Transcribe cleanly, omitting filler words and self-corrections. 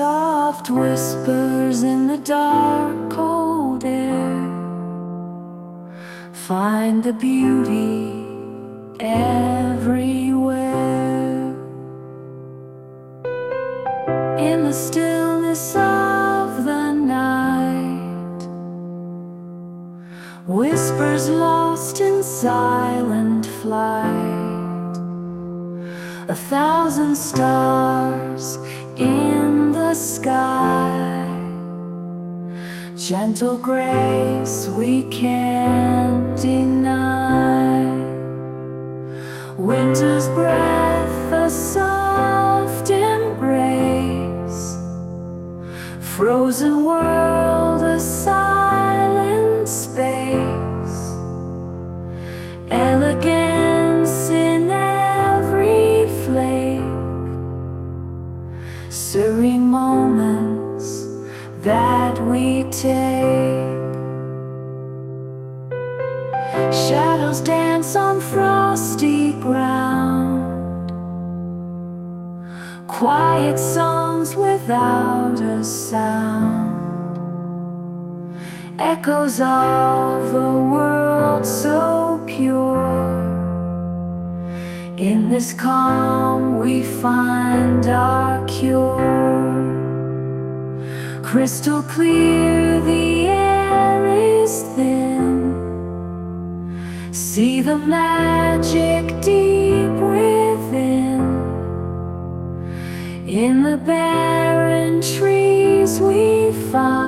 Soft whispers in the dark, cold air. Find the beauty everywhere. In the stillness of the night, whispers lost in silent flight. 1,000 stars in the sky, gentle grace we can't deny. Winter's breath, a soft embrace. Frozen world, a silent space. Elegance in every flake. Serene moments that we take. Shadows dance on frosty ground. Quiet songs without a sound. Echoes of a world so pure. In this calm we find our cure. Crystal clear, the air is thin. See the magic deep within. In the barren trees we find